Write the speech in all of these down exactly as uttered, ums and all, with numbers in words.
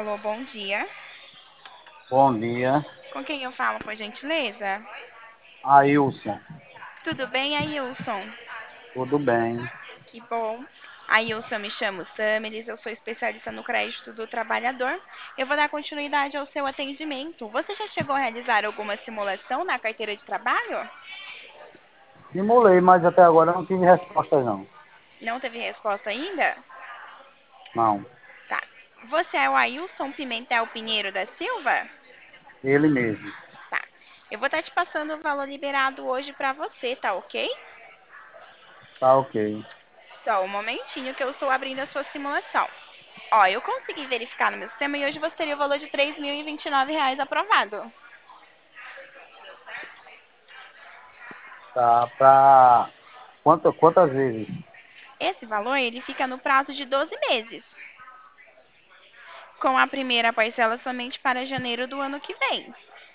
Alô, bom dia. Bom dia, Com quem eu falo, por gentileza? Ailson. Tudo bem, Ailson? Tudo bem? Que bom. Ailson, me chamo Samiris, eu sou especialista no crédito do trabalhador. Eu vou dar continuidade ao seu atendimento. Você já chegou a realizar alguma simulação na carteira de trabalho? Simulei, mas até agora não tive resposta não. Não teve resposta ainda? Não, Tá. Você é o Ailson Pimentel Pinheiro da Silva? ele mesmo. Tá. Eu vou estar te passando o valor liberado hoje pra você, tá ok? Tá ok. Só um momentinho que eu estou abrindo a sua simulação. Ó, eu consegui verificar no meu sistema e hoje você teria o valor de três mil e vinte e nove reais aprovado. Tá pra quanto, quantas vezes? Esse valor, ele fica no prazo de doze meses, com a primeira parcela somente para janeiro do ano que vem.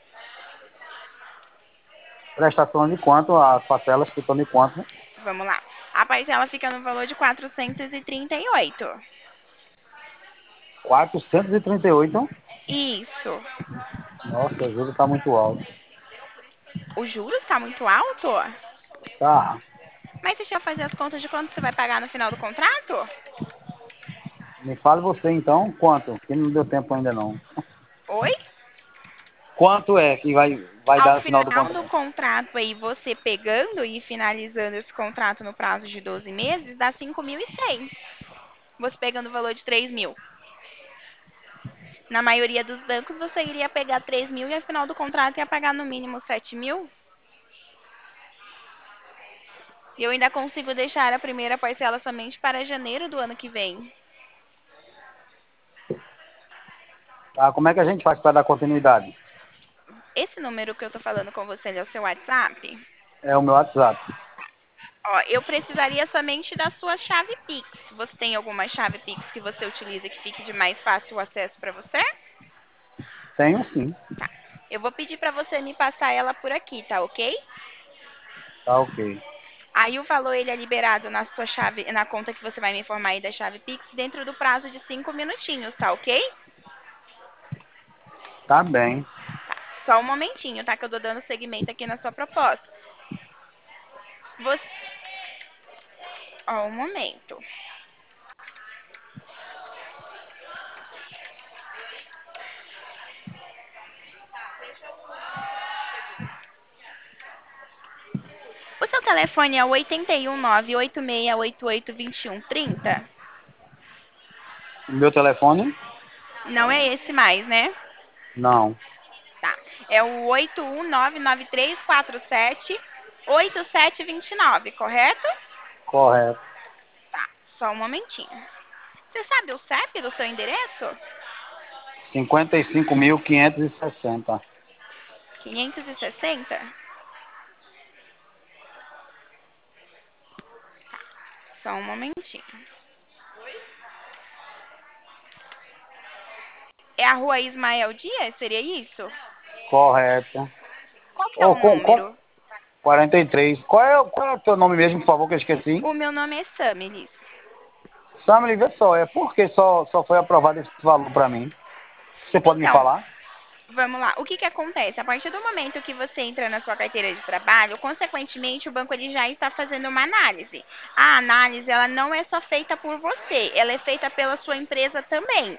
Prestação de quanto? As parcelas ficam de quanto? Vamos lá. A parcela fica no valor de quatrocentos e trinta e oito. quatrocentos e trinta e oito. Isso. Nossa, o juro tá muito alto. O juros está muito alto? Tá. Mas deixa eu fazer as contas de quanto você vai pagar no final do contrato? Me fale você então, quanto? Que não deu tempo ainda não. Oi? Quanto é que vai, vai Ao dar no final do final do contrato? contrato aí, você pegando e finalizando esse contrato no prazo de doze meses, dá cinco mil e cem. Você pegando o valor de três mil. Na maioria dos bancos, você iria pegar três mil e ao final do contrato ia pagar no mínimo sete mil. E eu ainda consigo deixar a primeira parcela somente para janeiro do ano que vem. Tá, como é que a gente faz para dar continuidade? Esse número que eu tô falando com você ele é o seu WhatsApp? É o meu WhatsApp. Ó, eu precisaria somente da sua chave Pix. Você tem alguma chave Pix que você utiliza que fique de mais fácil acesso para você? Tenho sim. Tá. Eu vou pedir para você me passar ela por aqui, tá ok? Tá ok. Aí o valor ele é liberado na sua chave, na conta que você vai me informar aí da chave Pix dentro do prazo de cinco minutinhos, tá ok? Tá bem. Só um momentinho, tá? Que eu tô dando seguimento aqui na sua proposta. Você... Ó, um momento. O seu telefone é o oito um nove oito seis oito oito dois um três zero? O meu telefone? Não é esse mais, né? Não. Tá. É o oito um nove nove três quatro sete oito sete dois nove, correto? Correto. Tá. Só um momentinho. Você sabe o C E P do seu endereço? cinquenta e cinco mil quinhentos e sessenta. quinhentos e sessenta? Só um momentinho. É a rua Ismael Dias? Seria isso? Correto. Qual que é Ô, o com, com número? quarenta e três. Qual é, qual é o teu nome mesmo, por favor, que eu esqueci? O meu nome é Samilis. Sammy, vê só, é por que só, só foi aprovado esse valor para mim? Você pode me Então, falar? vamos lá. O que que acontece? A partir do momento que você entra na sua carteira de trabalho, consequentemente, o banco ele já está fazendo uma análise. A análise, ela não é só feita por você, ela é feita pela sua empresa também.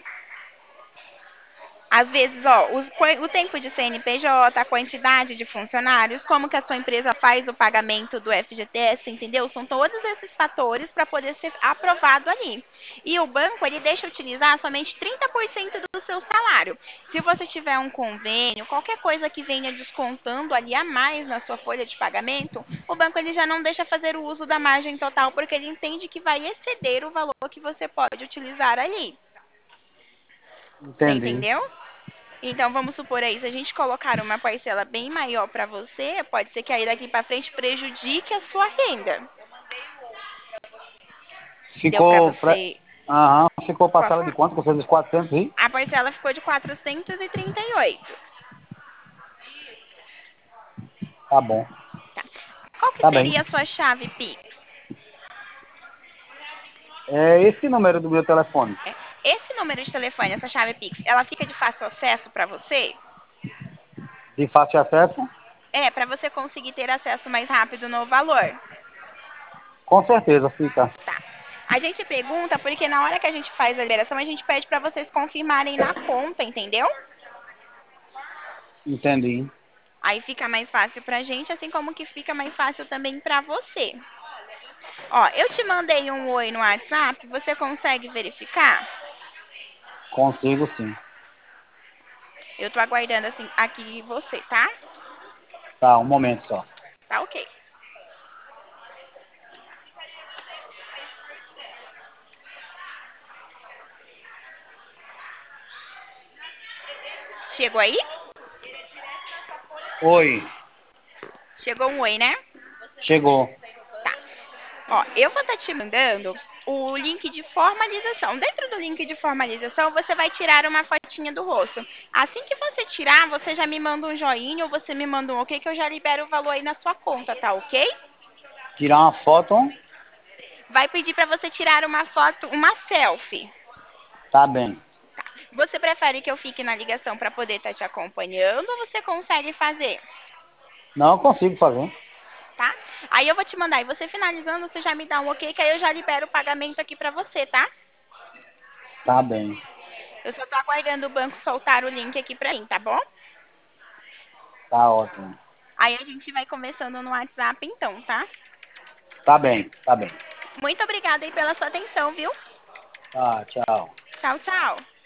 Às vezes, ó, os- o tempo de C N P J, a quantidade de funcionários, como que a sua empresa faz o pagamento do F G T S, entendeu? São todos esses fatores para poder ser aprovado ali. E o banco, ele deixa utilizar somente trinta por cento do seu salário. Se você tiver um convênio, qualquer coisa que venha descontando ali a mais na sua folha de pagamento, o banco ele já não deixa fazer o uso da margem total, porque ele entende que vai exceder o valor que você pode utilizar ali. Você Entendi. entendeu? Então, vamos supor aí, se a gente colocar uma parcela bem maior para você, pode ser que aí daqui para frente prejudique a sua renda. Deu para Ficou, pre... você... Aham, ficou Pode parcela de falar? quanto? Você disse quatrocentos e? A parcela ficou de quatrocentos e trinta e oito. Tá bom. Tá. Qual que Tá bem. seria a sua chave Pix? É esse número do meu telefone. É, esse número de telefone, essa chave Pix, ela fica de fácil acesso para você? De fácil acesso? É, para você conseguir ter acesso mais rápido no valor. Com certeza fica. Tá. A gente pergunta porque na hora que a gente faz a liberação, a gente pede para vocês confirmarem na conta, entendeu? Entendi. Aí fica mais fácil pra gente, assim como que fica mais fácil também pra você. Ó, eu te mandei um oi no WhatsApp, você consegue verificar? Consigo sim. Eu tô aguardando assim aqui você, tá? Tá, um momento só. Tá ok. Chegou aí? Oi, Chegou um oi, né? chegou. Tá. Ó, eu vou estar te mandando o link de formalização. Dentro do link de formalização, você vai tirar uma fotinha do rosto. Assim que você tirar, você já me manda um joinha ou você me manda um ok que eu já libero o valor aí na sua conta, tá ok? Tirar uma foto? Vai pedir para você tirar uma foto, uma selfie. Tá bem. Você prefere que eu fique na ligação para poder estar te acompanhando ou você consegue fazer? Não, eu consigo fazer. Tá? Aí eu vou te mandar e você finalizando, você já me dá um ok que aí eu já libero o pagamento aqui para você, tá? Tá bem. Eu só tô aguardando o banco soltar o link aqui para mim, tá bom? Tá ótimo. Aí a gente vai conversando no WhatsApp então, tá? Tá bem, tá bem. Muito obrigada aí pela sua atenção, viu? Tá, tchau. Tchau, tchau.